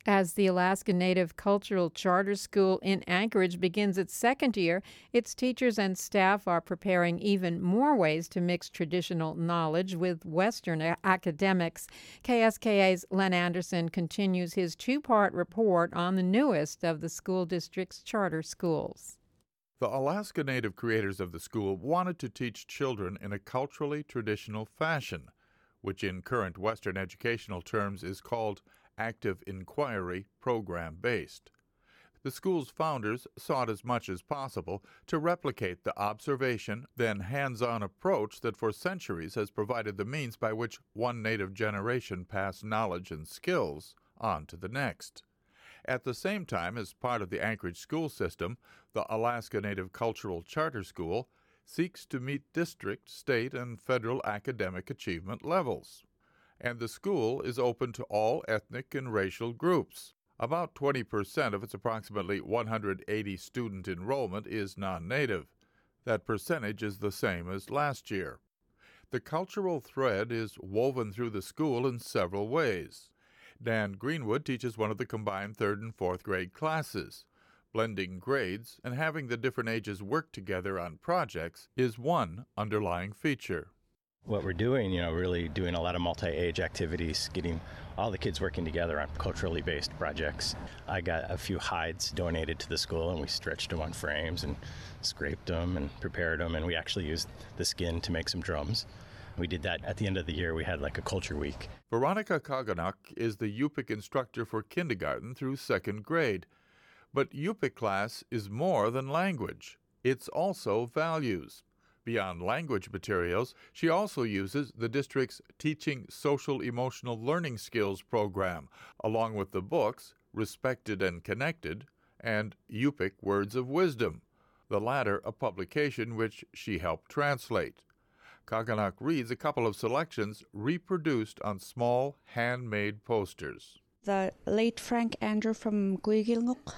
As the Alaska Native Cultural Charter School in Anchorage begins its second year, its teachers and staff are preparing even more ways to mix traditional knowledge with Western academics. KSKA's Len Anderson continues his two-part report on the newest of the school district's charter schools. The Alaska Native creators of the school wanted to teach children in a culturally traditional fashion, which in current Western educational terms is called active inquiry program-based. The school's founders sought as much as possible to replicate the observation, then hands-on approach that for centuries has provided the means by which one Native generation passed knowledge and skills on to the next. At the same time, as part of the Anchorage school system, the Alaska Native Cultural Charter School seeks to meet district, state, and federal academic achievement levels. And the school is open to all ethnic and racial groups. About 20% of its approximately 180 student enrollment is non-Native. That percentage is the same as last year. The cultural thread is woven through the school in several ways. Dan Greenwood teaches one of the combined 3rd and 4th grade classes. Blending grades and having the different ages work together on projects is one underlying feature. What we're doing, really doing a lot of multi-age activities, getting all the kids working together on culturally based projects. I got a few hides donated to the school, and we stretched them on frames and scraped them and prepared them, and we actually used the skin to make some drums. We did that at the end of the year. We had like a culture week. Veronica Kaganak is the Yupik instructor for kindergarten through 2nd grade. But Yupik class is more than language. It's also values. Beyond language materials, she also uses the district's Teaching Social-Emotional Learning Skills program, along with the books Respected and Connected and Yupik Words of Wisdom, the latter a publication which she helped translate. Kaganak reads a couple of selections reproduced on small, handmade posters. The late Frank Andrew from Guigilnguk.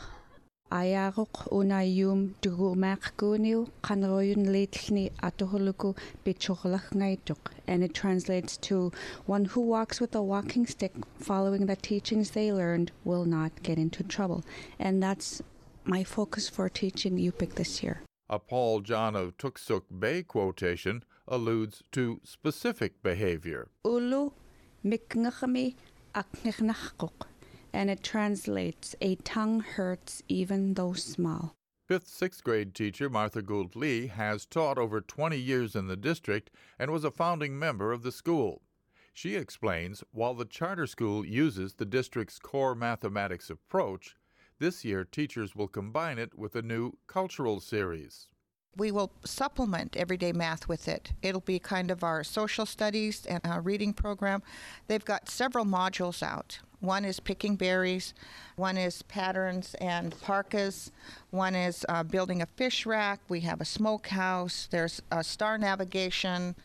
Ayaruk unayum dugumak guniu kanroyun lately atohuluku bichoklach. And it translates to one who walks with a walking stick following the teachings they learned will not get into trouble. And that's my focus for teaching Yupik this year. A Paul John of Tuksuk Bay quotation alludes to specific behavior. Ulu mikngachami aknichnachkuk. And it translates, a tongue hurts even though small. 5th, 6th grade teacher Martha Gould Lee has taught over 20 years in the district and was a founding member of the school. She explains while the charter school uses the district's core mathematics approach, this year teachers will combine it with a new cultural series. We will supplement everyday math with it. It'll be kind of our social studies and our reading program. They've got several modules out. One is picking berries, one is patterns and parkas, one is building a fish rack, we have a smokehouse, there's star navigation,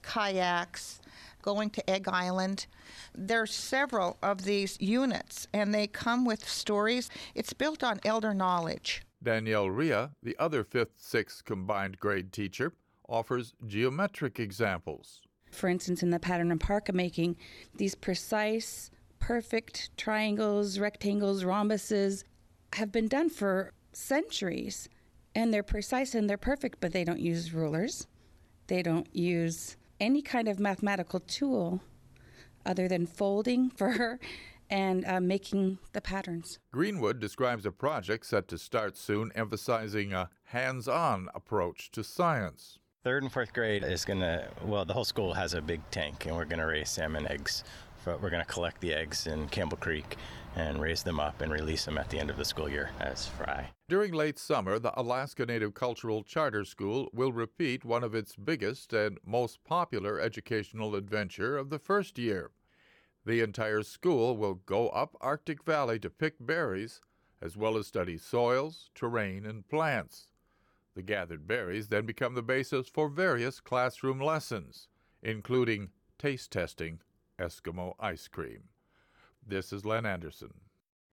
kayaks, going to Egg Island. There's several of these units, and they come with stories. It's built on elder knowledge. Danielle Ria, the other 5th, 6th combined grade teacher, offers geometric examples. For instance, in the pattern and parka making, these precise, perfect triangles, rectangles, rhombuses have been done for centuries. And they're precise and they're perfect, but they don't use rulers. They don't use any kind of mathematical tool other than folding for and making the patterns. Greenwood describes a project set to start soon, emphasizing a hands-on approach to science. 3rd and 4th grade is the whole school has a big tank, and we're going to raise salmon eggs. We're going to collect the eggs in Campbell Creek and raise them up and release them at the end of the school year as fry. During late summer, the Alaska Native Cultural Charter School will repeat one of its biggest and most popular educational adventure of the first year. The entire school will go up Arctic Valley to pick berries, as well as study soils, terrain, and plants. The gathered berries then become the basis for various classroom lessons, including taste testing Eskimo ice cream. This is Len Anderson.